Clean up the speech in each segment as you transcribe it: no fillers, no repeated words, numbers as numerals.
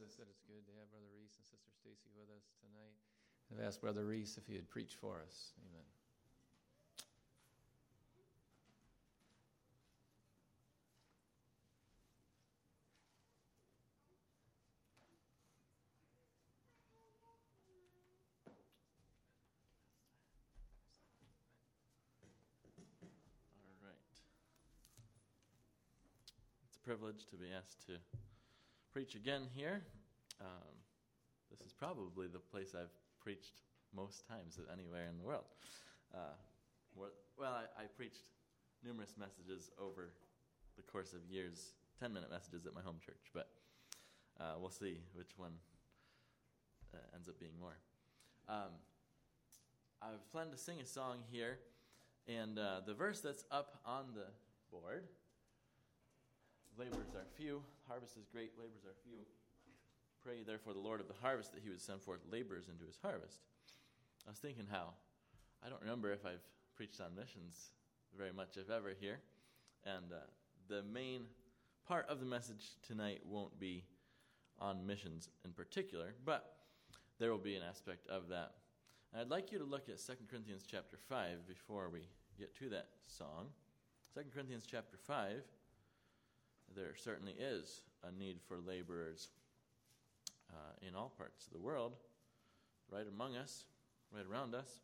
I said, it's good to have Brother Reese and Sister Stacy with us tonight. I've asked Brother Reese if he would preach for us. Amen. All right. It's a privilege to be asked to preach again here. This is probably the place I've preached most times anywhere in the world. I preached numerous messages over the course of years, 10-minute messages at my home church, but we'll see which one ends up being more. I've planned to sing a song here, and the verse that's up on the board, labors are few, harvest is great, labors are few. Pray therefore the Lord of the harvest that he would send forth laborers into his harvest. I was thinking how, I don't remember if I've preached on missions very much, if ever, here. And the main part of the message tonight won't be on missions in particular, but there will be an aspect of that. And I'd like you to look at 2 Corinthians chapter 5 before we get to that song. 2 Corinthians chapter 5, there certainly is a need for laborers in all parts of the world, right among us, right around us.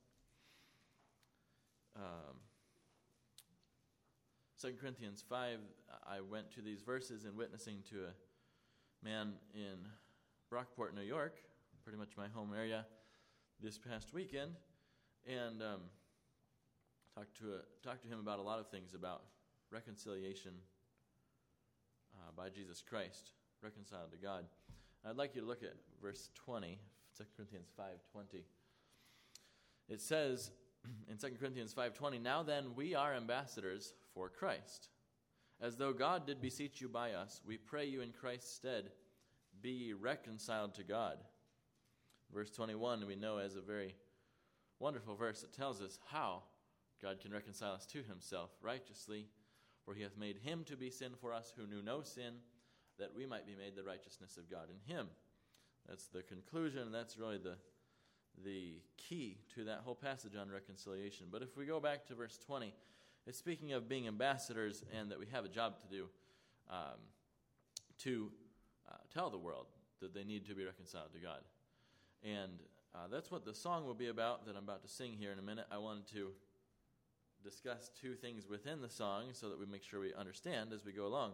2 Corinthians 5, I went to these verses in witnessing to a man in Brockport, New York, pretty much my home area, this past weekend, and talked to him about a lot of things about reconciliation by Jesus Christ, reconciled to God. I'd like you to look at verse 20, 2 Corinthians 5:20. It says in 2 Corinthians 5:20, "Now then, we are ambassadors for Christ. As though God did beseech you by us, we pray you in Christ's stead, be ye reconciled to God." Verse 21 we know as a very wonderful verse. It tells us how God can reconcile us to himself righteously, for he hath made him to be sin for us who knew no sin, that we might be made the righteousness of God in him. That's the conclusion, and that's really the key to that whole passage on reconciliation. But if we go back to verse 20, it's speaking of being ambassadors and that we have a job to do to tell the world that they need to be reconciled to God. And that's what the song will be about that I'm about to sing here in a minute. I wanted to discuss two things within the song so that we make sure we understand as we go along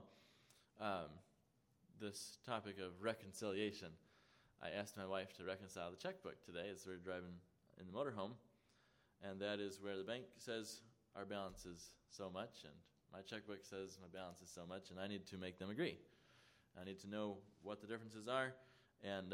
this topic of reconciliation. I asked my wife to reconcile the checkbook today as we were driving in the motorhome, and that is where the bank says our balance is so much, and my checkbook says my balance is so much, and I need to make them agree. I need to know what the differences are, and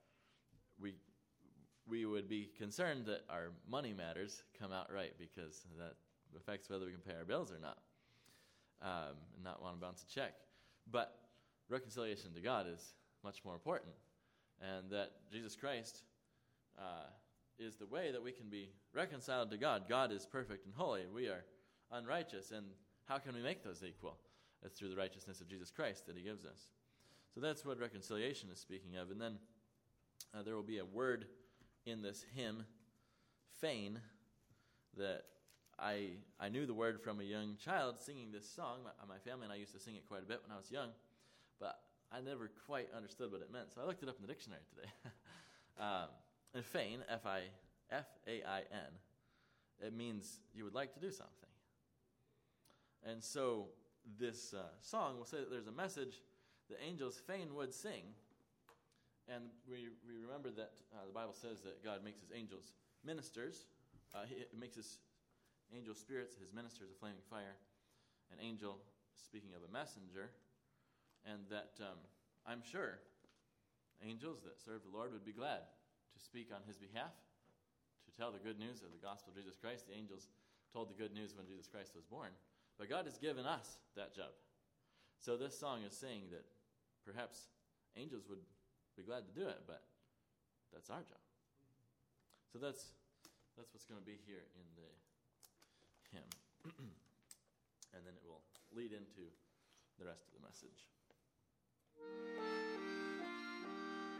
we would be concerned that our money matters come out right, because that affects whether we can pay our bills or not, and not want to bounce a check. But reconciliation to God is much more important, and that Jesus Christ is the way that we can be reconciled to God. God is perfect and holy. We are unrighteous, and how can we make those equal? It's through the righteousness of Jesus Christ that he gives us. So that's what reconciliation is speaking of. And then there will be a word in this hymn, fain, that I knew the word from a young child singing this song. My family and I used to sing it quite a bit when I was young, but I never quite understood what it meant. So I looked it up in the dictionary today. And fain, F-A-I-N, it means you would like to do something. And so this song will say that there's a message the angels fain would sing. And we remember that the Bible says that God makes his angels ministers. He makes his angel spirits, his ministers, a flaming fire. An angel, speaking of a messenger. And that I'm sure angels that serve the Lord would be glad to speak on his behalf, to tell the good news of the gospel of Jesus Christ. The angels told the good news when Jesus Christ was born. But God has given us that job. So this song is saying that perhaps angels would be glad to do it, but that's our job. So that's what's going to be here in the hymn. And then it will lead into the rest of the message.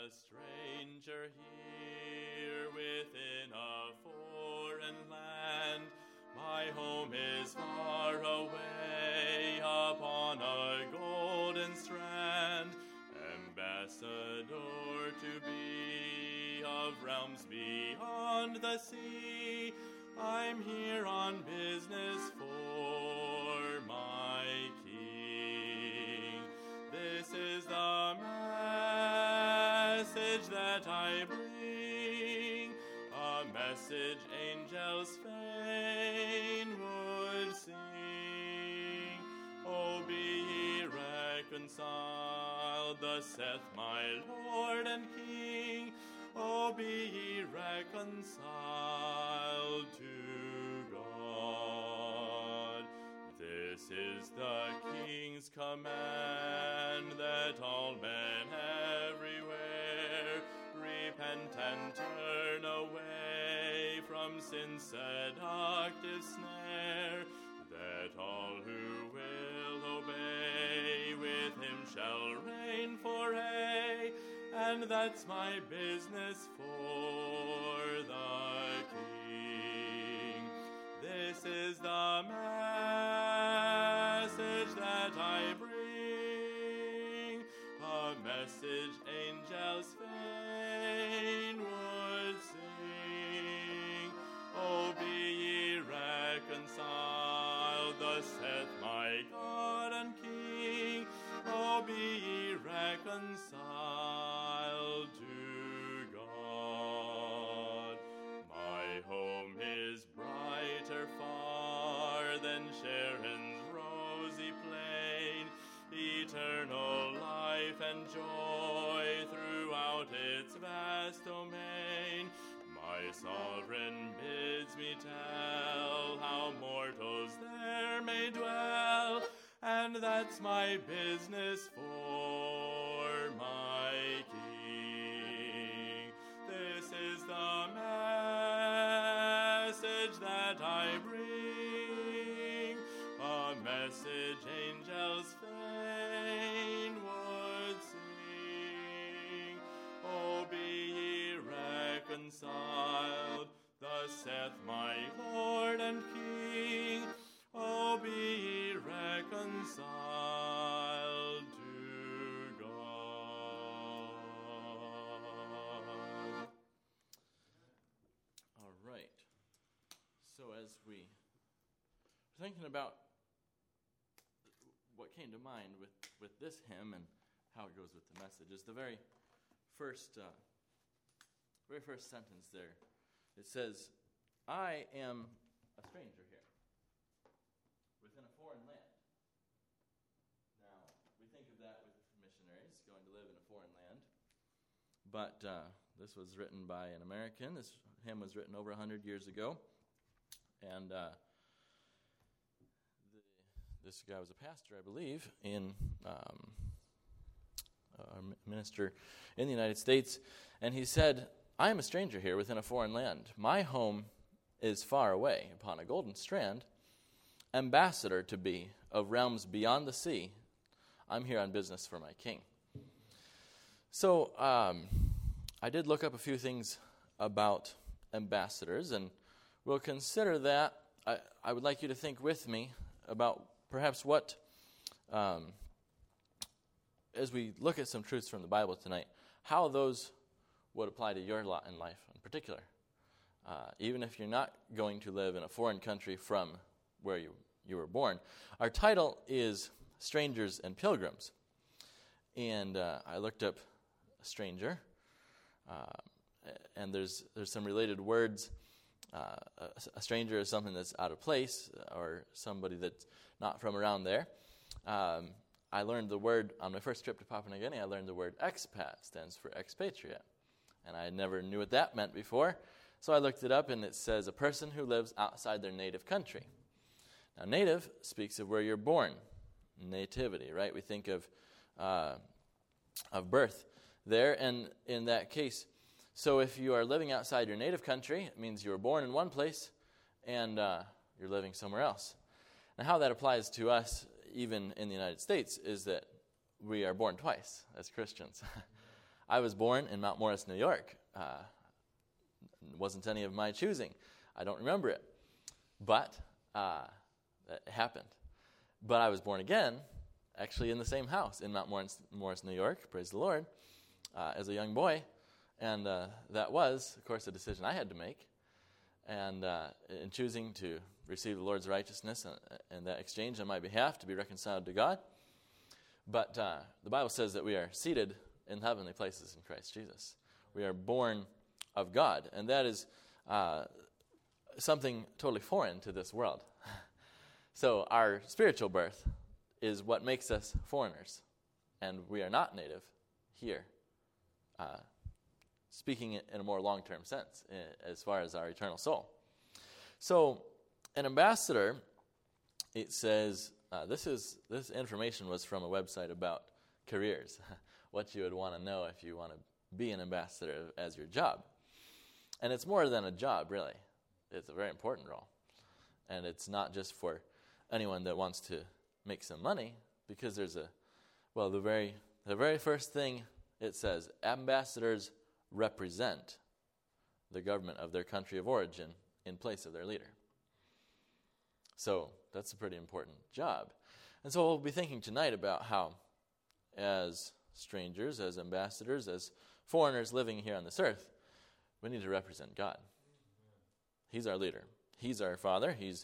a stranger here within a foreign land. My home is far away upon a golden strand, ambassador to be of realms beyond the sea. I'm here on business for my King. This is the message that I bring, a message angels fain would sing. Oh, be ye reconciled, thus saith my Lord and King. Oh, be ye reconciled to God. This is the King's command, that all men everywhere repent and turn away from sin's seductive snare, that all who will obey with him shall reign for aye. And that's my business for the King. This is the message that I bring, a message angels fain would sing. Oh, be ye reconciled, thus saith my God and King. Oh, be ye reconciled to God. My home is brighter far than Sharon's rosy plain, eternal life and joy throughout its vast domain. My sovereign bids me tell how mortals there may dwell, and that's my business for my King. This is the message that I bring, a message angels fain would sing. Oh, be ye reconciled, thus saith my Lord and King. Oh, be ye reconciled to God. All right. So as we were thinking about what came to mind with this hymn and how it goes with the message is the very first sentence there. It says, I am a stranger here within a foreign land. Now, we think of that with missionaries going to live in a foreign land. But this was written by an American. This hymn was written over 100 years ago. And this guy was a pastor, I believe, in a minister in the United States. And he said, I am a stranger here within a foreign land. My home is far away upon a golden strand, ambassador to be of realms beyond the sea. I'm here on business for my King. So I did look up a few things about ambassadors, and we'll consider that. I would like you to think with me about perhaps what, as we look at some truths from the Bible tonight, how those would apply to your lot in life in particular. Even if you're not going to live in a foreign country from where you were born. Our title is Strangers and Pilgrims. And I looked up stranger, and there's some related words. A stranger is something that's out of place, or somebody that's not from around there. I learned the word, on my first trip to Papua New Guinea, I learned the word expat, stands for expatriate. And I never knew what that meant before. So I looked it up, and it says a person who lives outside their native country. Now, native speaks of where you're born, nativity, right? We think of birth there, and in that case, so if you are living outside your native country, it means you were born in one place, and you're living somewhere else. Now, how that applies to us, even in the United States, is that we are born twice as Christians. I was born in Mount Morris, New York. Wasn't any of my choosing. I don't remember it. But it happened. But I was born again, actually in the same house in Mount Morris, New York, praise the Lord, as a young boy. And that was, of course, a decision I had to make. And in choosing to receive the Lord's righteousness and that exchange on my behalf to be reconciled to God. But the Bible says that we are seated in heavenly places in Christ Jesus. We are born of God. And that is something totally foreign to this world. So our spiritual birth is what makes us foreigners. And we are not native here. Speaking in a more long-term sense as far as our eternal soul. So an ambassador, it says, this information was from a website about careers, what you would want to know if you want to be an ambassador as your job. And it's more than a job, really. It's a very important role. And it's not just for anyone that wants to make some money, because there's the very first thing it says, ambassadors represent the government of their country of origin in place of their leader. So that's a pretty important job. And so we'll be thinking tonight about how, as strangers, as ambassadors, as foreigners living here on this earth, we need to represent God. He's our leader. He's our Father. He's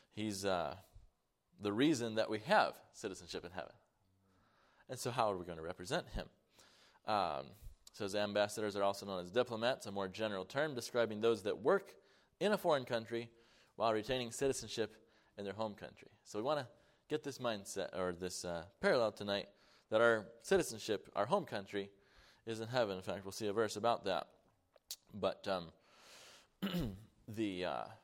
the reason that we have citizenship in heaven. And so how are we going to represent Him? Says ambassadors are also known as diplomats, a more general term describing those that work in a foreign country while retaining citizenship in their home country. So we want to get this mindset, or this parallel tonight, that our citizenship, our home country, is in heaven. In fact, we'll see a verse about that. But the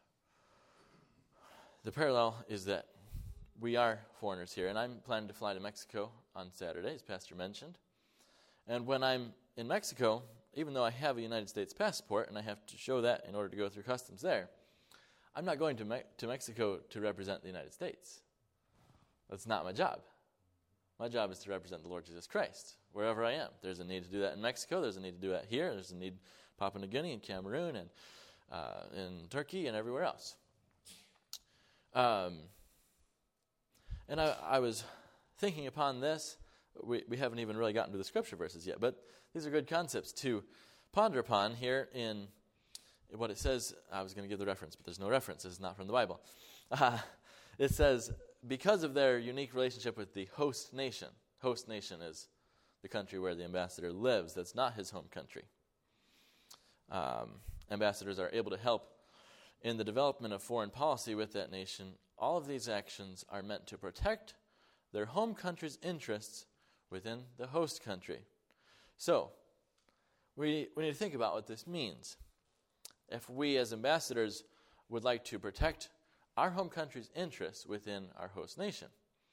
parallel is that we are foreigners here, and I'm planning to fly to Mexico on Saturday, as Pastor mentioned. And when I'm in Mexico, even though I have a United States passport and I have to show that in order to go through customs there, I'm not going to Mexico to represent the United States. That's not my job. My job is to represent the Lord Jesus Christ wherever I am. There's a need to do that in Mexico. There's a need to do that here. There's a need in Papua New Guinea and Cameroon and in Turkey and everywhere else. And I was thinking upon this. We haven't even really gotten to the scripture verses yet, but these are good concepts to ponder upon here in what it says. I was going to give the reference, but there's no reference. It's not from the Bible. It says, because of their unique relationship with the host nation. Host nation is the country where the ambassador lives. That's not his home country. Ambassadors are able to help in the development of foreign policy with that nation. All of these actions are meant to protect their home country's interests within the host country. So, we need to think about what this means. If we as ambassadors would like to protect our home country's interests within our host nation,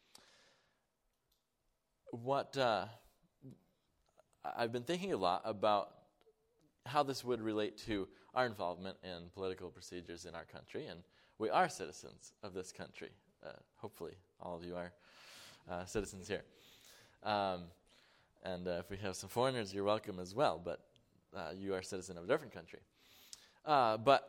I've been thinking a lot about how this would relate to our involvement in political procedures in our country, and we are citizens of this country. Hopefully, all of you are citizens here. And if we have some foreigners, you're welcome as well, but you are a citizen of a different country. But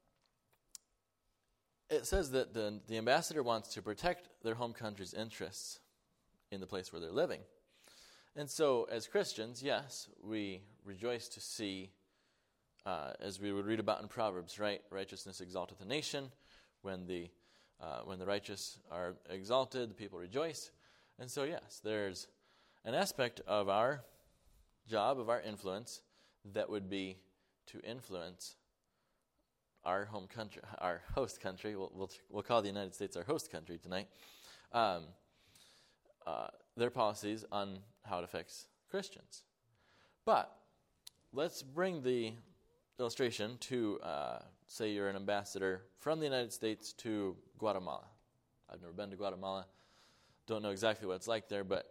it says that the ambassador wants to protect their home country's interests in the place where they're living. And so, as Christians, yes, we rejoice to see, as we would read about in Proverbs, right? Righteousness exalteth a nation. When the righteous are exalted, the people rejoice. And so, yes, there's an aspect of our job, of our influence, that would be to influence our home country, our host country. We'll call the United States our host country tonight. Their policies on how it affects Christians. But let's bring the illustration to, say you're an ambassador from the United States to Guatemala. I've never been to Guatemala. Don't know exactly what it's like there, but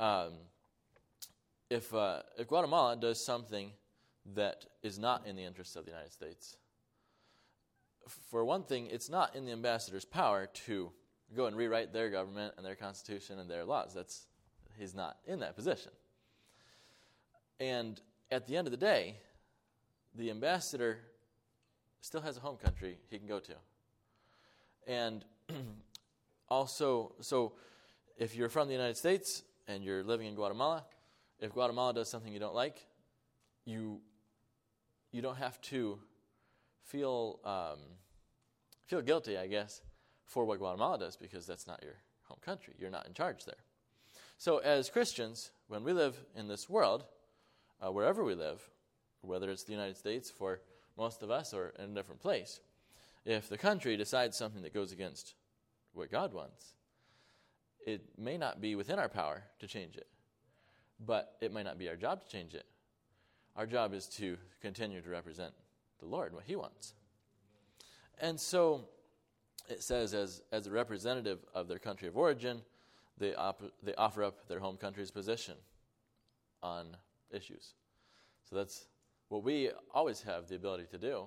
if Guatemala does something that is not in the interests of the United States, for one thing, it's not in the ambassador's power to go and rewrite their government and their constitution and their laws. He's not in that position. And at the end of the day, the ambassador still has a home country he can go to. And also, so if you're from the United States and you're living in Guatemala, if Guatemala does something you don't like, you don't have to feel guilty, I guess, for what Guatemala does, because that's not your home country. You're not in charge there. So as Christians, when we live in this world, wherever we live, whether it's the United States for most of us or in a different place, if the country decides something that goes against what God wants, it may not be within our power to change it, but it might not be our job to change it. Our job is to continue to represent the Lord, what He wants. And so it says, as a representative of their country of origin, they offer up their home country's position on issues. So that's what we always have the ability to do.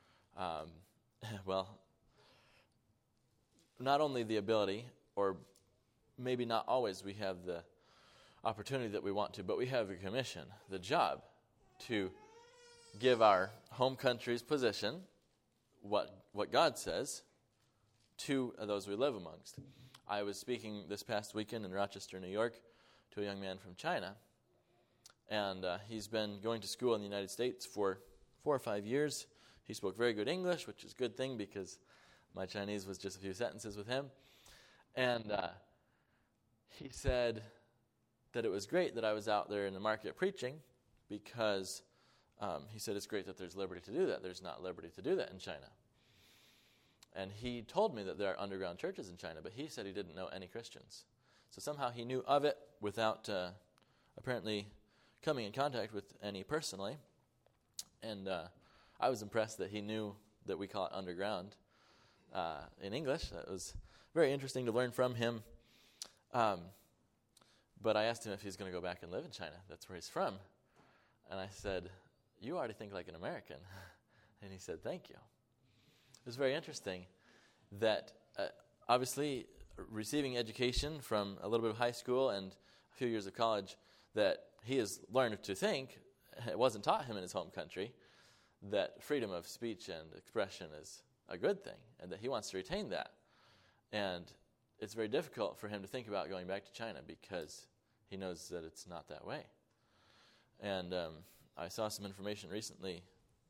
Well, not only the ability, or maybe not always we have the opportunity that we want to, but we have a commission, the job, to give our home country's position, what God says, to those we live amongst. I was speaking this past weekend in Rochester, New York, to a young man from China, and he's been going to school in the United States for 4 or 5 years. He spoke very good English, which is a good thing because my Chinese was just a few sentences with him. And he said that it was great that I was out there in the market preaching, because he said it's great that there's liberty to do that. There's not liberty to do that in China. And he told me that there are underground churches in China, but he said he didn't know any Christians. So somehow he knew of it without apparently coming in contact with any personally. And I was impressed that he knew that we call it underground in English. That was very interesting to learn from him. But I asked him if he's going to go back and live in China. That's where he's from. And I said, "You already think like an American." And he said, "Thank you." It was very interesting that obviously receiving education from a little bit of high school and a few years of college, that he has learned to think, it wasn't taught him in his home country, that freedom of speech and expression is a good thing, and that he wants to retain that. And it's very difficult for him to think about going back to China because he knows that it's not that way. And I saw some information recently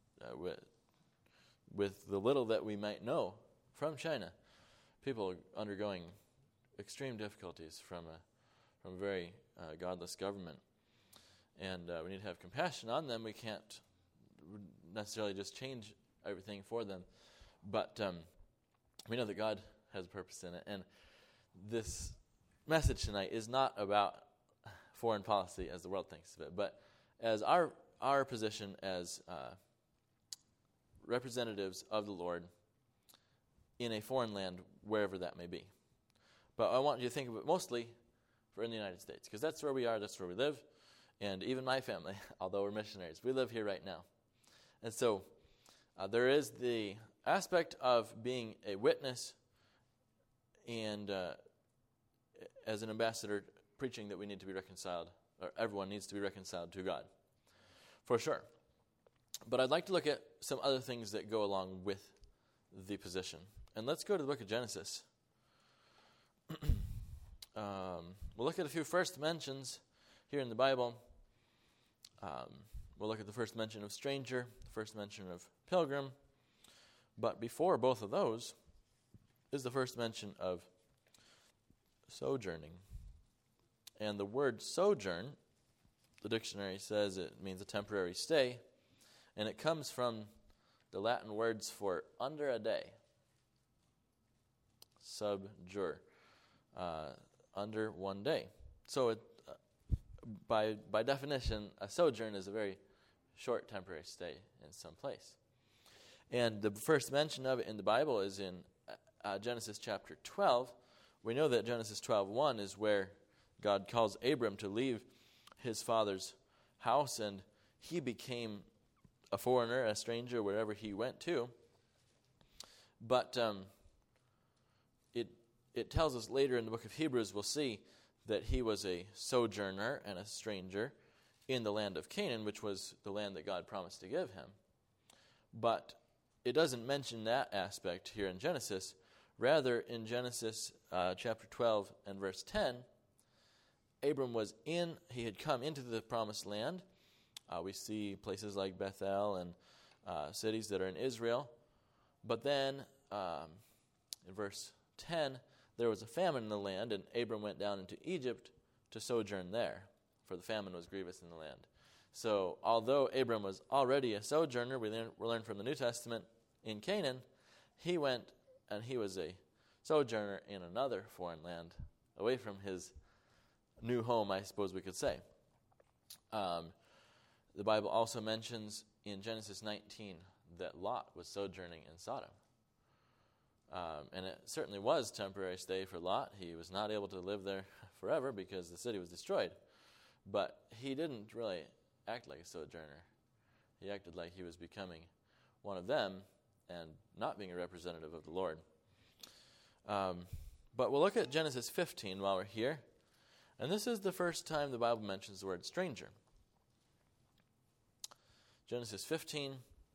with the little that we might know from China. People are undergoing extreme difficulties from a very godless government. And we need to have compassion on them. We can't necessarily just change everything for them. But we know that God has a purpose in it. And this message tonight is not about foreign policy as the world thinks of it, but as our position as representatives of the Lord in a foreign land, wherever that may be. But I want you to think of it mostly for in the United States, because that's where we are, that's where we live. And even my family, although we're missionaries, we live here right now. And so there is the aspect of being a witness and as an ambassador preaching that we need to be reconciled, or everyone needs to be reconciled to God, for sure. But I'd like to look at some other things that go along with the position. And let's go to the book of Genesis. We'll look at a few first mentions here in the Bible. We'll look at the first mention of stranger, the first mention of pilgrim. But before both of those is the first mention of sojourning. And the word sojourn, the dictionary says it means a temporary stay. And it comes from the Latin words for under a day. Subjure. Under 1 day. So by definition, a sojourn is a very short temporary stay in some place. And the first mention of it in the Bible is in Genesis chapter 12. We know that Genesis 12:1 is where God calls Abram to leave his father's house, and he became a foreigner, a stranger, wherever he went to. But it tells us later in the book of Hebrews, we'll see that he was a sojourner and a stranger in the land of Canaan, which was the land that God promised to give him. But it doesn't mention that aspect here in Genesis. Rather, in Genesis chapter 12 and verse 10, Abram he had come into the promised land. We see places like Bethel and cities that are in Israel. But then, in verse 10, there was a famine in the land, and Abram went down into Egypt to sojourn there, for the famine was grievous in the land. So, although Abram was already a sojourner, we learn from the New Testament, in Canaan, he went and he was a sojourner in another foreign land, away from his new home, I suppose we could say. The Bible also mentions in Genesis 19 that Lot was sojourning in Sodom. And it certainly was a temporary stay for Lot. He was not able to live there forever because the city was destroyed. But he didn't really act like a sojourner. He acted like he was becoming one of them and not being a representative of the Lord. But we'll look at Genesis 15 while we're here. And this is the first time the Bible mentions the word stranger. Genesis 15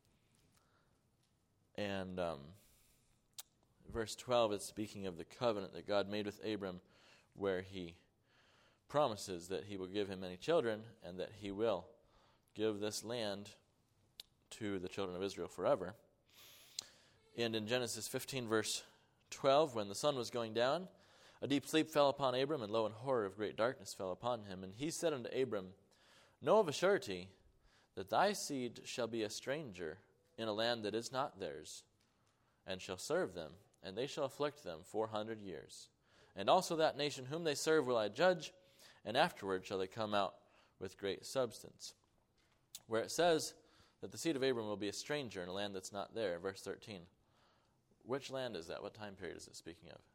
and verse 12, it's speaking of the covenant that God made with Abram, where he promises that he will give him many children and that he will give this land to the children of Israel forever. And in Genesis 15, verse 12, when the sun was going down, a deep sleep fell upon Abram, and lo, and horror of great darkness fell upon him. And he said unto Abram, Know of a surety that thy seed shall be a stranger in a land that is not theirs, and shall serve them, and they shall afflict them 400 years. And also that nation whom they serve will I judge, and afterward shall they come out with great substance. Where it says that the seed of Abram will be a stranger in a land that's not there, verse 13. Which land is that? What time period is it speaking of?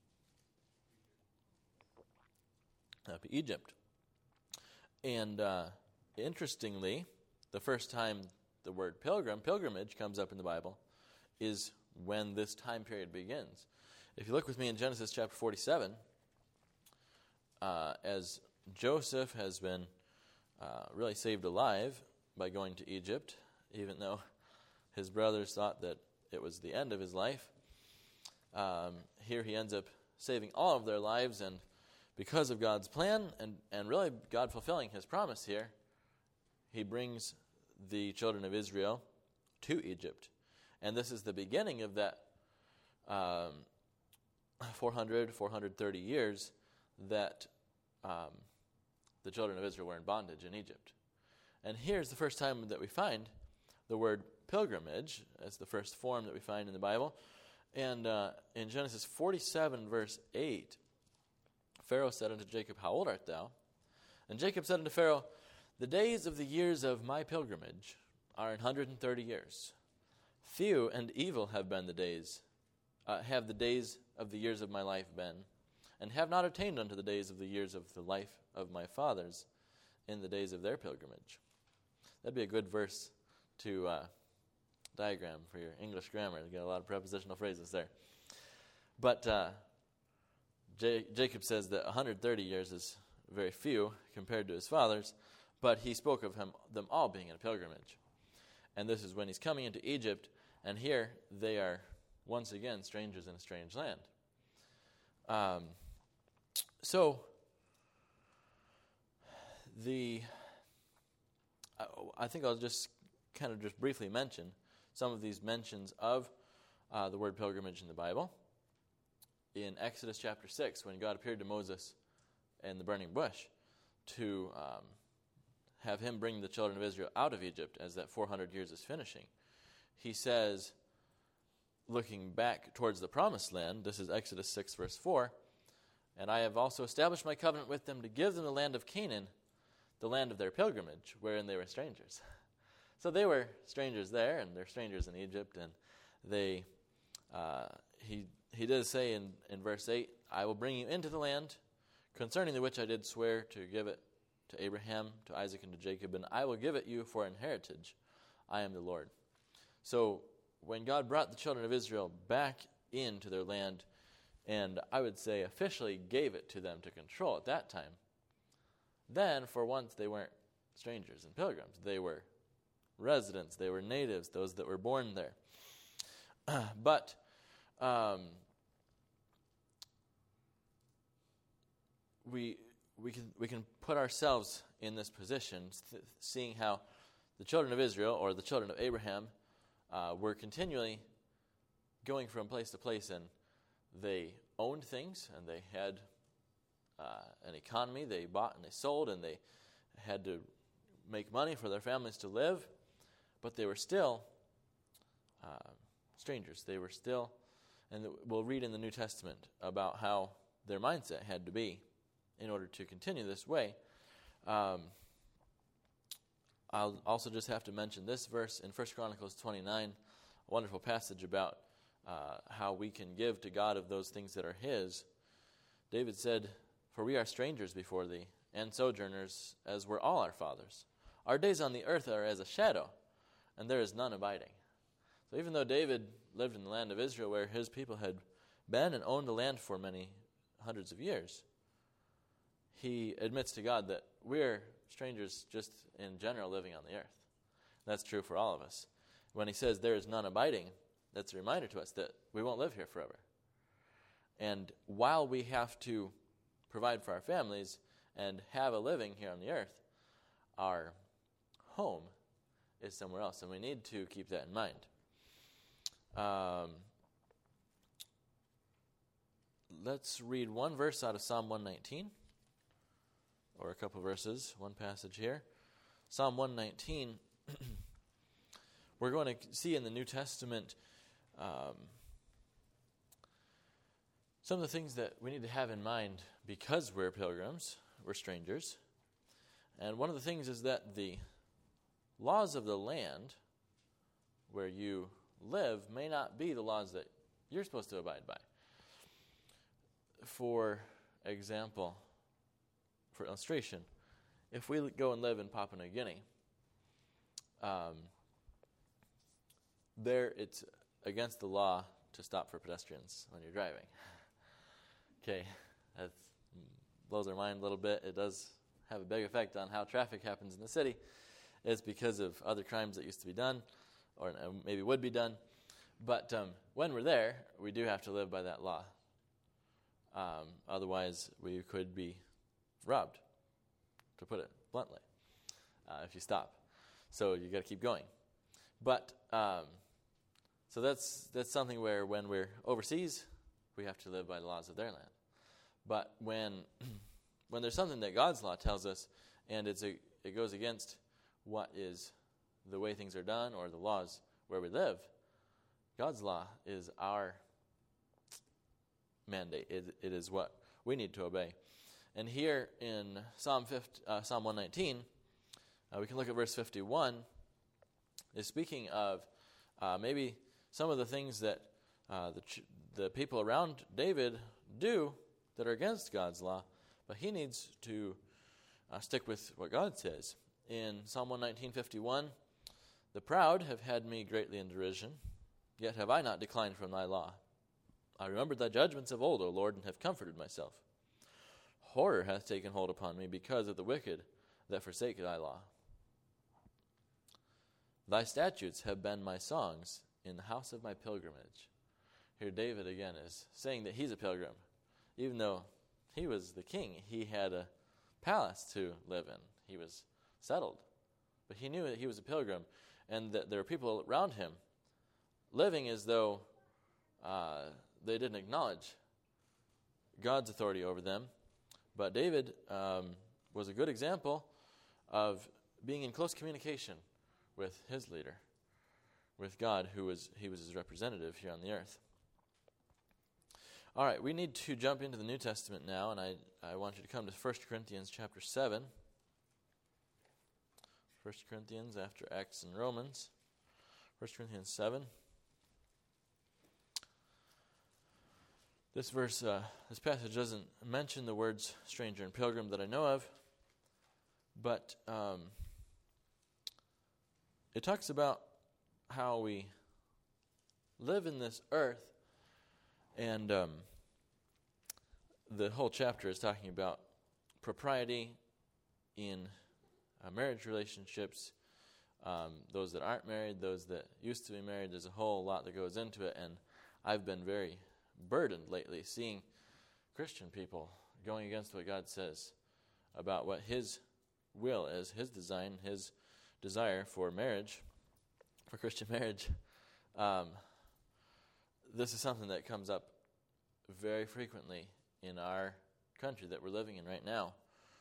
That would be Egypt. And interestingly, the first time the word pilgrimage comes up in the Bible, is when this time period begins. If you look with me in Genesis chapter 47, as Joseph has been really saved alive by going to Egypt, even though his brothers thought that it was the end of his life, here he ends up saving all of their lives, and because of God's plan, and really God fulfilling his promise here, he brings the children of Israel to Egypt. And this is the beginning of that 430 years that the children of Israel were in bondage in Egypt. And here's the first time that we find the word pilgrimage as the first form that we find in the Bible. And in Genesis 47, verse 8, Pharaoh said unto Jacob, How old art thou? And Jacob said unto Pharaoh, The days of the years of my pilgrimage are 130 years. Few and evil have been the days of the years of my life been, and have not attained unto the days of the years of the life of my fathers in the days of their pilgrimage. That'd be a good verse to diagram for your English grammar. You got a lot of prepositional phrases there. But Jacob says that 130 years is very few compared to his fathers, but he spoke of them all being in a pilgrimage. And this is when he's coming into Egypt, and here they are once again strangers in a strange land. I think I'll just kind of just briefly mention some of these mentions of the word pilgrimage in the Bible. In Exodus chapter 6, when God appeared to Moses in the burning bush to have him bring the children of Israel out of Egypt as that 400 years is finishing, he says, looking back towards the promised land, this is Exodus 6, verse 4, And I have also established my covenant with them to give them the land of Canaan, the land of their pilgrimage, wherein they were strangers. So they were strangers there, and they're strangers in Egypt, and they he does say in verse 8, I will bring you into the land, concerning the which I did swear to give it to Abraham, to Isaac, and to Jacob, and I will give it you for an heritage. I am the Lord. So when God brought the children of Israel back into their land, and I would say officially gave it to them to control at that time, then for once they weren't strangers and pilgrims. They were residents. They were natives, those that were born there. But we can put ourselves in this position, seeing how the children of Israel, or the children of Abraham, were continually going from place to place, and they owned things, and they had an economy. They bought and they sold, and they had to make money for their families to live, but they were still strangers. They were still, and we'll read in the New Testament about how their mindset had to be in order to continue this way. I'll also just have to mention this verse in 1 Chronicles 29, a wonderful passage about how we can give to God of those things that are His. David said, "For we are strangers before Thee, and sojourners, as were all our fathers. Our days on the earth are as a shadow, and there is none abiding." So even though David lived in the land of Israel, where his people had been and owned the land for many hundreds of years, he admits to God that we're strangers just in general living on the earth. That's true for all of us. When he says there is none abiding, that's a reminder to us that we won't live here forever. And while we have to provide for our families and have a living here on the earth, our home is somewhere else, and we need to keep that in mind. Let's read one verse out of Psalm 119, or a couple verses, one passage here. Psalm 119, we're going to see in the New Testament some of the things that we need to have in mind because we're pilgrims, we're strangers. And one of the things is that the laws of the land where you live may not be the laws that you're supposed to abide by. For example, for illustration, if we go and live in Papua New Guinea, there it's against the law to stop for pedestrians when you're driving. Okay, that blows our mind a little bit. It does have a big effect on how traffic happens in the city. It's because of other crimes that used to be done, or maybe would be done. But when we're there, we do have to live by that law. Otherwise, we could be robbed, to put it bluntly, if you stop. So you got to keep going. But so that's something where when we're overseas, we have to live by the laws of their land. But when there's something that God's law tells us, and it goes against what is the way things are done or the laws where we live, God's law is our mandate. It is what we need to obey. And here in Psalm 119, we can look at verse 51. Is speaking of maybe some of the things that the people around David do that are against God's law, but he needs to stick with what God says. In Psalm 119:51, "The proud have had me greatly in derision, yet have I not declined from thy law. I remembered thy judgments of old, O Lord, and have comforted myself. Horror hath taken hold upon me because of the wicked that forsake thy law. Thy statutes have been my songs in the house of my pilgrimage." Here David again is saying that he's a pilgrim. Even though he was the king, he had a palace to live in. He was settled. But he knew that he was a pilgrim and that there were people around him living as though they didn't acknowledge God's authority over them. But David was a good example of being in close communication with his leader, with God, he was his representative here on the earth. All right, we need to jump into the New Testament now, and I want you to come to 1 Corinthians chapter 7. 1 Corinthians after Acts and Romans. 1 Corinthians 7. This this passage doesn't mention the words stranger and pilgrim that I know of, but it talks about how we live in this earth, and the whole chapter is talking about propriety in marriage relationships, those that aren't married, those that used to be married. There's a whole lot that goes into it, and I've been very burdened lately seeing Christian people going against what God says about what His will is, His design, His desire for marriage, for Christian marriage. This is something that comes up very frequently in our country that we're living in right now.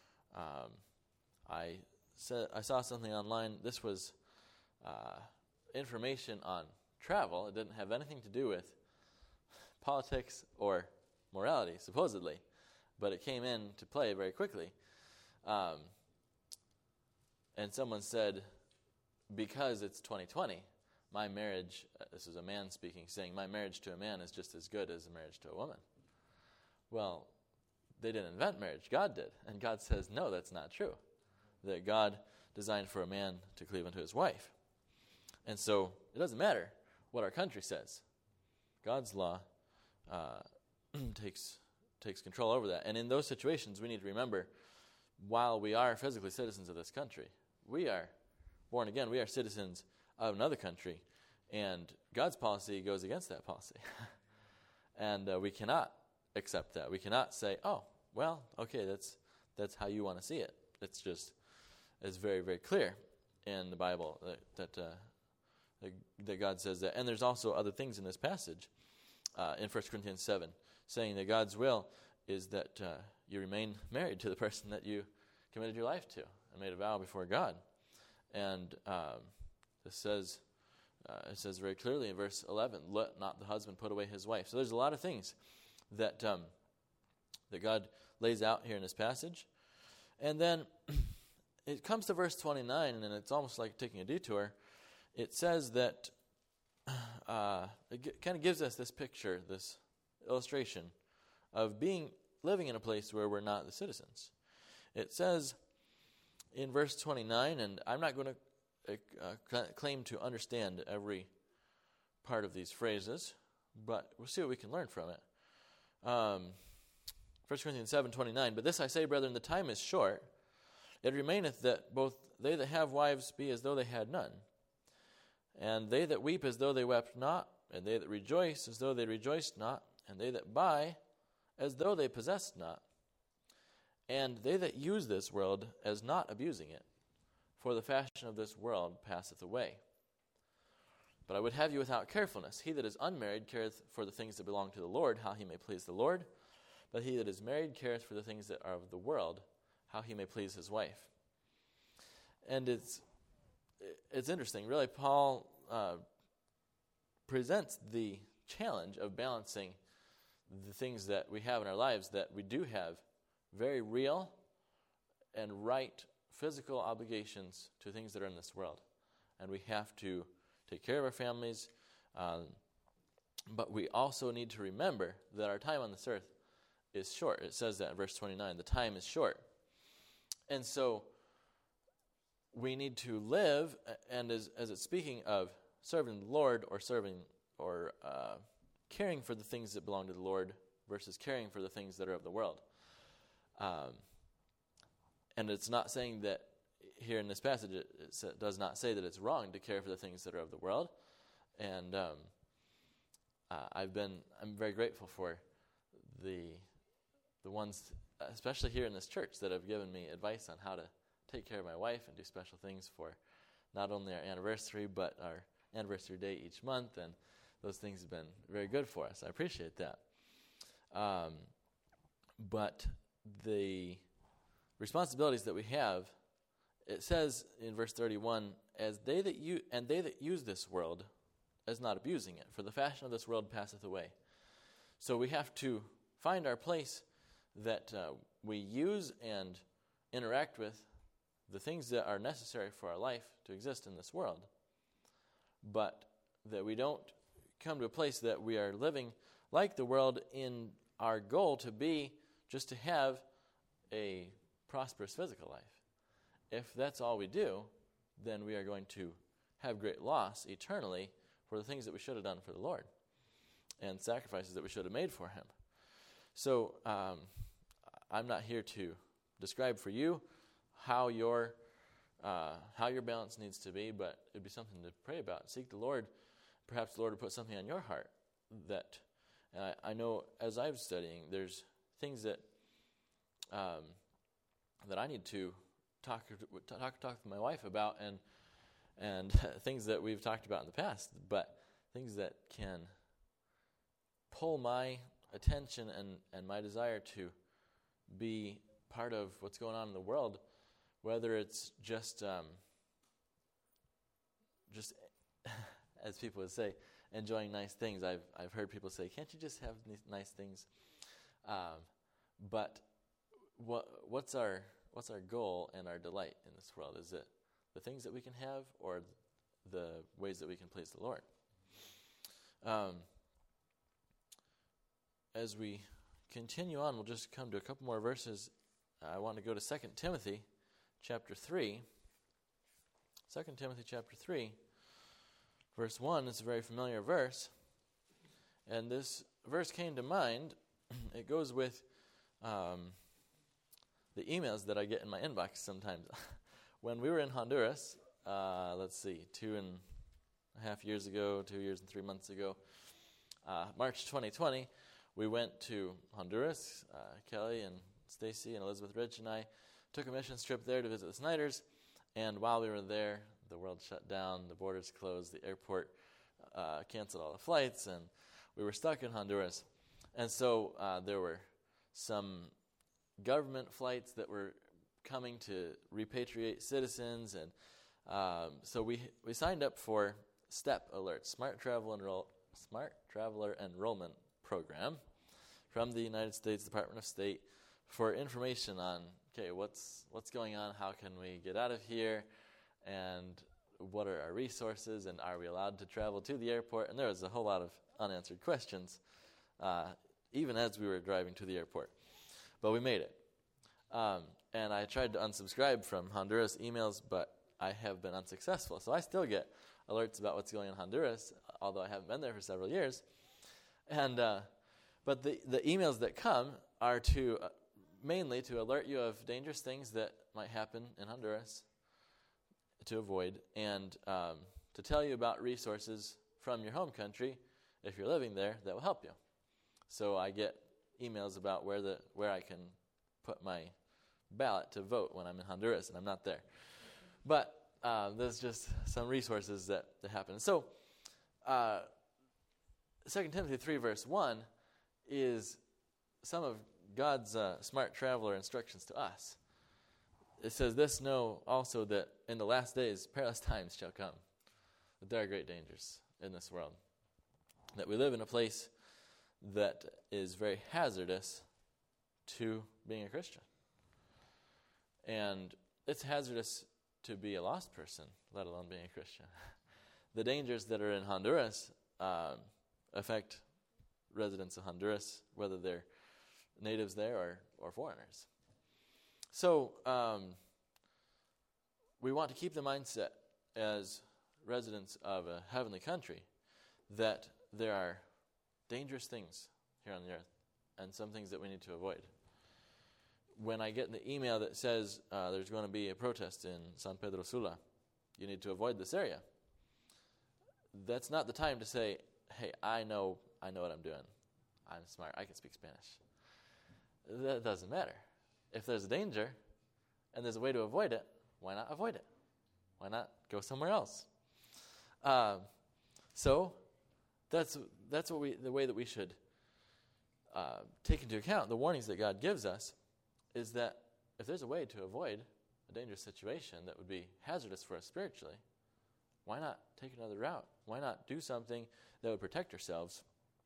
I saw something online. This was information on travel. It didn't have anything to do with politics or morality, supposedly, but it came into play very quickly. And someone said, because it's 2020, my marriage, this is a man speaking, saying, my marriage to a man is just as good as a marriage to a woman. Well, they didn't invent marriage. God did. And God says, no, that's not true. That God designed for a man to cleave unto his wife. And so it doesn't matter what our country says. God's law takes control over that. And in those situations, we need to remember, while we are physically citizens of this country, we are born again, we are citizens of another country, and God's policy goes against that policy. And we cannot accept that. We cannot say, oh, well, okay, that's how you want to see it. It's very, very clear in the Bible that God says that. And there's also other things in this passage in 1 Corinthians 7, saying that God's will is that you remain married to the person that you committed your life to and made a vow before God. And it says very clearly in verse 11, let not the husband put away his wife. So there's a lot of things that God lays out here in this passage. And then it comes to verse 29, and it's almost like taking a detour. It says that it kind of gives us this picture, this illustration of living in a place where we're not the citizens. It says in verse 29, and I'm not going to claim to understand every part of these phrases, but we'll see what we can learn from it. 1 Corinthians 7:29, but this I say, brethren, the time is short. It remaineth that both they that have wives be as though they had none, and they that weep as though they wept not, and they that rejoice as though they rejoiced not, and they that buy as though they possessed not, and they that use this world as not abusing it, for the fashion of this world passeth away. But I would have you without carefulness. He that is unmarried careth for the things that belong to the Lord, how he may please the Lord. But he that is married careth for the things that are of the world, how he may please his wife. And it's interesting. Really, Paul presents the challenge of balancing the things that we have in our lives, that we do have very real and right physical obligations to things that are in this world. And we have to take care of our families, but we also need to remember that our time on this earth is short. It says that in verse 29, the time is short. And so we need to live, and as it's speaking of serving the Lord or caring for the things that belong to the Lord versus caring for the things that are of the world. And it's not saying that here in this passage, it does not say that it's wrong to care for the things that are of the world. And I'm very grateful for the ones, especially here in this church, that have given me advice on how to take care of my wife and do special things for not only our anniversary, but our anniversary day each month. And those things have been very good for us. I appreciate that. But the responsibilities that we have, it says in verse 31, as they that use this world as not abusing it, for the fashion of this world passeth away. So we have to find our place that we use and interact with the things that are necessary for our life to exist in this world, but that we don't come to a place that we are living like the world in our goal to be just to have a prosperous physical life. If that's all we do, then we are going to have great loss eternally for the things that we should have done for the Lord and sacrifices that we should have made for Him. So I'm not here to describe for you how your how your balance needs to be, but it'd be something to pray about. Seek the Lord. Perhaps the Lord will put something on your heart that, I know as I'm studying, there's things that that I need to talk with my wife about, and things that we've talked about in the past, but things that can pull my attention and my desire to be part of what's going on in the world, whether it's just as people would say, enjoying nice things. I've heard people say, "Can't you just have nice things?" But what's our goal and our delight in this world? Is it the things that we can have, or the ways that we can please the Lord? As we continue on, we'll just come to a couple more verses. I want to go to 2 Timothy chapter 3. 2 Timothy chapter 3, verse 1. It's a very familiar verse. And this verse came to mind. It goes with the emails that I get in my inbox sometimes. When we were in Honduras, 2.5 years ago, 2 years and 3 months ago, March 2020, we went to Honduras. Kelly and Stacy and Elizabeth Rich and I took a mission trip there to visit the Snyders. And while we were there, the world shut down, the borders closed, the airport canceled all the flights, and we were stuck in Honduras. And so there were some government flights that were coming to repatriate citizens, and so we signed up for STEP Alert, Smart Traveler Enrollment Program from the United States Department of State for information on, okay, what's going on, how can we get out of here, and what are our resources, and are we allowed to travel to the airport? And there was a whole lot of unanswered questions, even as we were driving to the airport. But we made it. And I tried to unsubscribe from Honduras emails, but I have been unsuccessful. So I still get alerts about what's going on in Honduras, although I haven't been there for several years. And but the emails that come are to mainly to alert you of dangerous things that might happen in Honduras to avoid, and to tell you about resources from your home country, if you're living there, that will help you. So I get emails about where I can put my ballot to vote when I'm in Honduras and I'm not there. But there's just some resources that happen. So 2 Timothy 3 verse 1 is some of God's smart traveler instructions to us. It says, "This know also that in the last days perilous times shall come, that there are great dangers in this world, that we live in a place that is very hazardous to being a Christian. And it's hazardous to be a lost person, let alone being a Christian. The dangers that are in Honduras affect residents of Honduras, whether they're natives there or foreigners. So we want to keep the mindset as residents of a heavenly country that there are dangerous things here on the earth and some things that we need to avoid. When I get the email that says there's going to be a protest in San Pedro Sula, you need to avoid this area, that's not the time to say, hey, I know what I'm doing. I'm smart. I can speak Spanish. That doesn't matter. If there's a danger and there's a way to avoid it, why not avoid it? Why not go somewhere else? So that's the way that we should take into account the warnings that God gives us, is that if there's a way to avoid a dangerous situation that would be hazardous for us spiritually, why not take another route? Why not do something that would protect ourselves?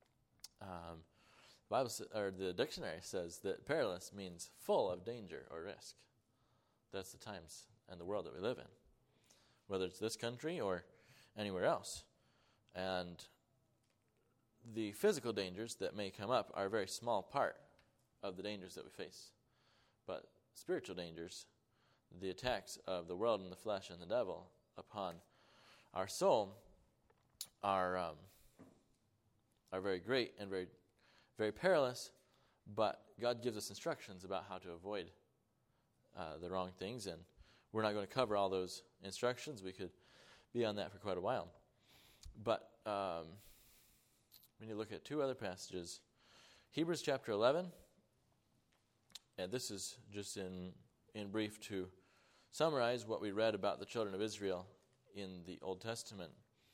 The dictionary says that perilous means full of danger or risk. That's the times and the world that we live in, whether it's this country or anywhere else. And the physical dangers that may come up are a very small part of the dangers that we face. But spiritual dangers, the attacks of the world and the flesh and the devil upon our soul are very great and very, very perilous, but God gives us instructions about how to avoid the wrong things, and we're not going to cover all those instructions. We could be on that for quite a while. But we need to look at two other passages. Hebrews chapter 11, and this is just in brief to summarize what we read about the children of Israel in the Old Testament.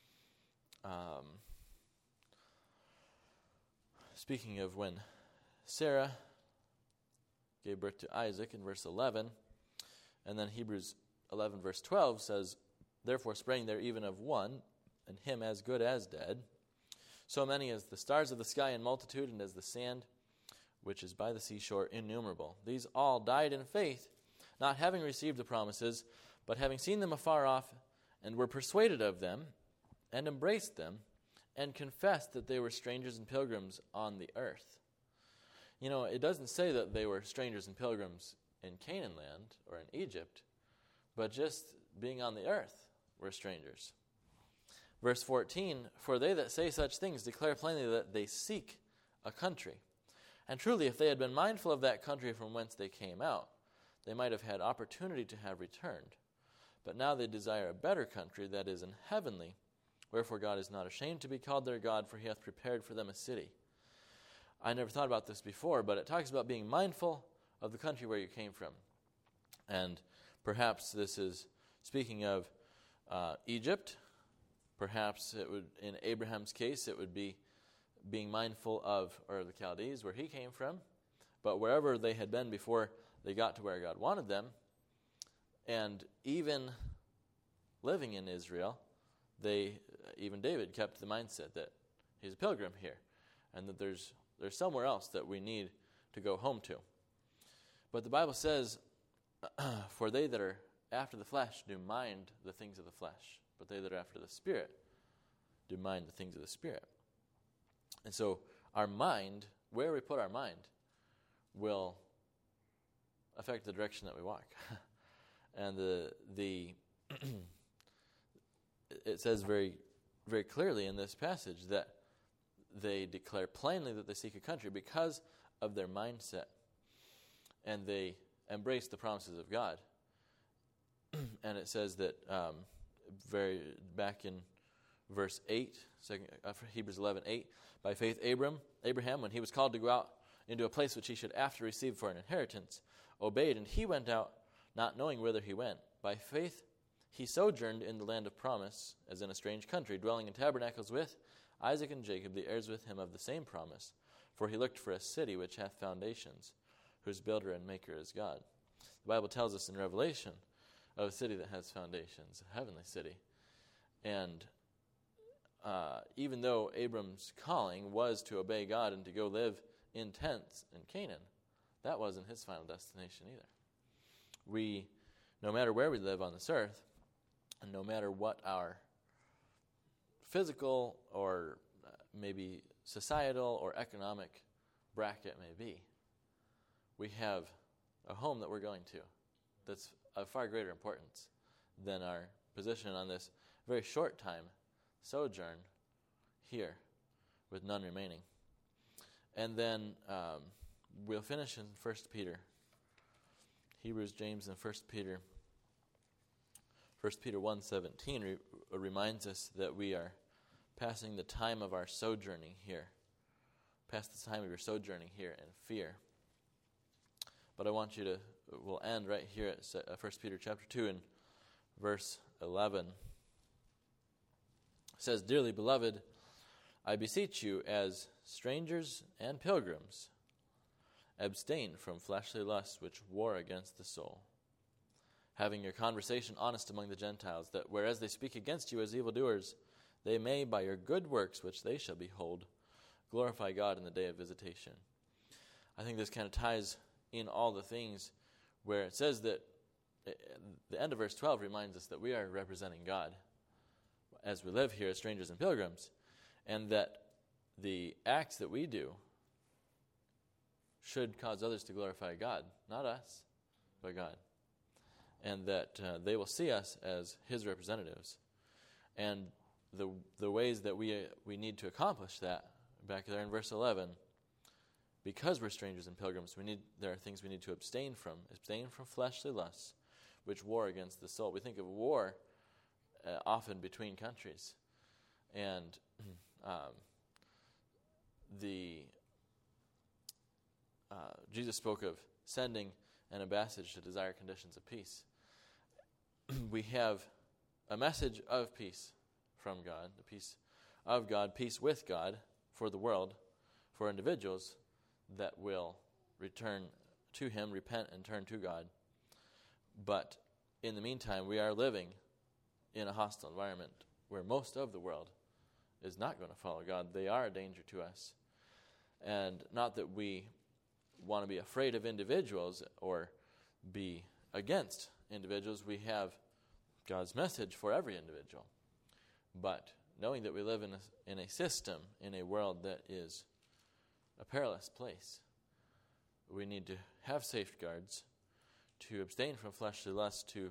Speaking of when Sarah gave birth to Isaac in verse 11, and then Hebrews 11 verse 12 says, "Therefore sprang there even of one, and him as good as dead, so many as the stars of the sky in multitude, and as the sand which is by the seashore innumerable. These all died in faith, not having received the promises, but having seen them afar off, and were persuaded of them, and embraced them, and confessed that they were strangers and pilgrims on the earth." You know, it doesn't say that they were strangers and pilgrims in Canaan land or in Egypt, but just being on the earth were strangers. Verse 14, "For they that say such things declare plainly that they seek a country. And truly, if they had been mindful of that country from whence they came out, they might have had opportunity to have returned. But now they desire a better country, that is, an heavenly. Wherefore God is not ashamed to be called their God, for he hath prepared for them a city." I never thought about this before, but it talks about being mindful of the country where you came from. And perhaps this is speaking of Egypt. Perhaps it would, in Abraham's case, it would be being mindful of Ur the Chaldees, where he came from. But wherever they had been before they got to where God wanted them, and even living in Israel, even David kept the mindset that he's a pilgrim here, and that there's somewhere else that we need to go home to. But the Bible says, "For they that are after the flesh do mind the things of the flesh, but they that are after the Spirit do mind the things of the Spirit." And so our mind, where we put our mind, will affect the direction that we walk. And it says very, very clearly in this passage that they declare plainly that they seek a country because of their mindset, and they embrace the promises of God. And it says that back in verse 8, Hebrews 11:8, "By faith Abraham, when he was called to go out into a place which he should after receive for an inheritance, obeyed, and he went out, not knowing whither he went. By faith he sojourned in the land of promise, as in a strange country, dwelling in tabernacles with Isaac and Jacob, the heirs with him of the same promise. For he looked for a city which hath foundations, whose builder and maker is God." The Bible tells us in Revelation of a city that has foundations, a heavenly city. And even though Abram's calling was to obey God and to go live in tents in Canaan, that wasn't his final destination either. No matter where we live on this earth, and no matter what our physical or maybe societal or economic bracket may be, we have a home that we're going to that's of far greater importance than our position on this very short time sojourn here with none remaining. And then we'll finish in 1 Peter. Hebrews, James, and 1 Peter. 1 Peter 1:17 reminds us that we are passing the time of our sojourning here. Pass the time of your sojourning here in fear. But I want you to, we'll end right here at 1 Peter chapter 2 and verse 11. It says, "Dearly beloved, I beseech you as strangers and pilgrims, abstain from fleshly lusts which war against the soul, having your conversation honest among the Gentiles, that whereas they speak against you as evildoers, they may, by your good works which they shall behold, glorify God in the day of visitation." I think this kind of ties in all the things where it says that the end of verse 12 reminds us that we are representing God as we live here as strangers and pilgrims, and that the acts that we do should cause others to glorify God, not us, but God, and that they will see us as His representatives. And the ways that we need to accomplish that, back there in verse 11, because we're strangers and pilgrims, there are things we need to abstain from fleshly lusts, which war against the soul. We think of war often between countries. And Jesus spoke of sending an ambassador to desire conditions of peace. We have a message of peace from God, the peace of God, peace with God for the world, for individuals that will return to Him, repent, and turn to God. But in the meantime, we are living in a hostile environment where most of the world is not going to follow God. They are a danger to us. And not that we want to be afraid of individuals or be against individuals. We have God's message for every individual. But knowing that we live in a system, in a world that is a perilous place, we need to have safeguards, to abstain from fleshly lust, to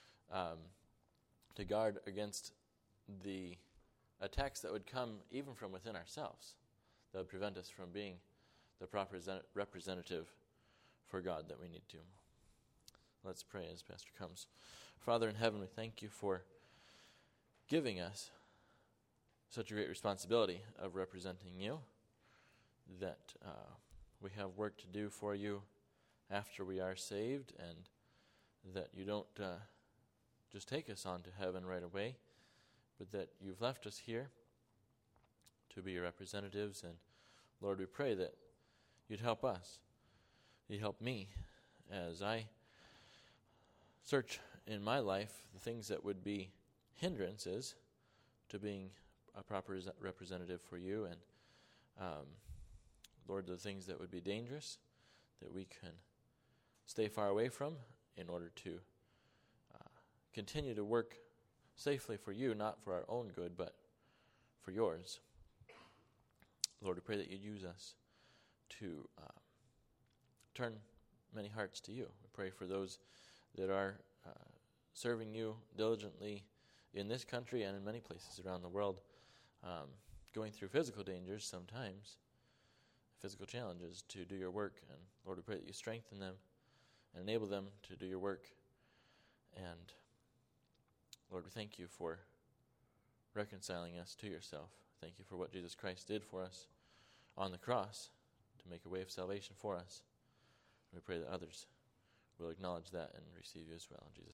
guard against the attacks that would come even from within ourselves, that would prevent us from being the proper representative for God that we need to. Let's pray as Pastor comes. Father in heaven, we thank you for giving us such a great responsibility of representing you, that we have work to do for you after we are saved, and that you don't just take us on to heaven right away, but that you've left us here to be your representatives. And Lord, we pray that you'd help us. You'd help me as I search in my life the things that would be hindrances to being a proper representative for you, and Lord, the things that would be dangerous that we can stay far away from in order to continue to work safely for you, not for our own good, but for yours. Lord, we pray that you'd use us to turn many hearts to you. We pray for those that are serving you diligently in this country and in many places around the world, going through physical dangers sometimes, physical challenges to do your work. And Lord, we pray that you strengthen them and enable them to do your work. And Lord, we thank you for reconciling us to yourself. Thank you for what Jesus Christ did for us on the cross to make a way of salvation for us. We pray that others will acknowledge that and receive you as well. In Jesus'